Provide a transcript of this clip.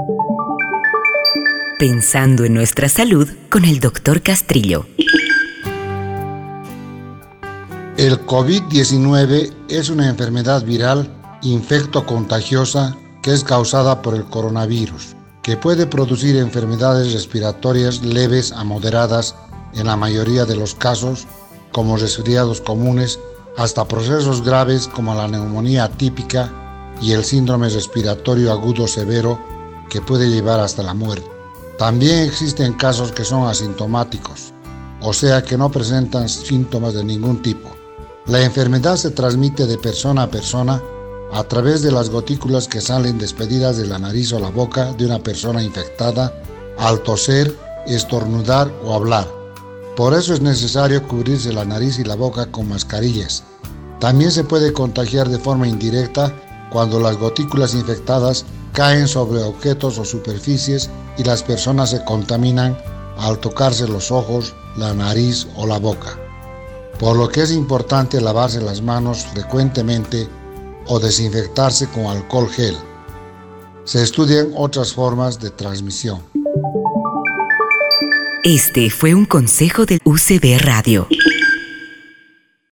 Pensando en nuestra salud con el Dr. Castrillo. El COVID-19 es una enfermedad viral infecto-contagiosa que es causada por el coronavirus, que puede producir enfermedades respiratorias leves a moderadas en la mayoría de los casos, como resfriados comunes, hasta procesos graves como la neumonía atípica y el síndrome respiratorio agudo severo, que puede llevar hasta la muerte. También existen casos que son asintomáticos, o sea que no presentan síntomas de ningún tipo. La enfermedad se transmite de persona a persona a través de las gotículas que salen despedidas de la nariz o la boca de una persona infectada al toser, estornudar o hablar. Por eso es necesario cubrirse la nariz y la boca con mascarillas. También se puede contagiar de forma indirecta cuando las gotículas infectadas caen sobre objetos o superficies y las personas se contaminan al tocarse los ojos, la nariz o la boca. Por lo que es importante lavarse las manos frecuentemente o desinfectarse con alcohol gel. Se estudian otras formas de transmisión. Este fue un consejo de UCB Radio.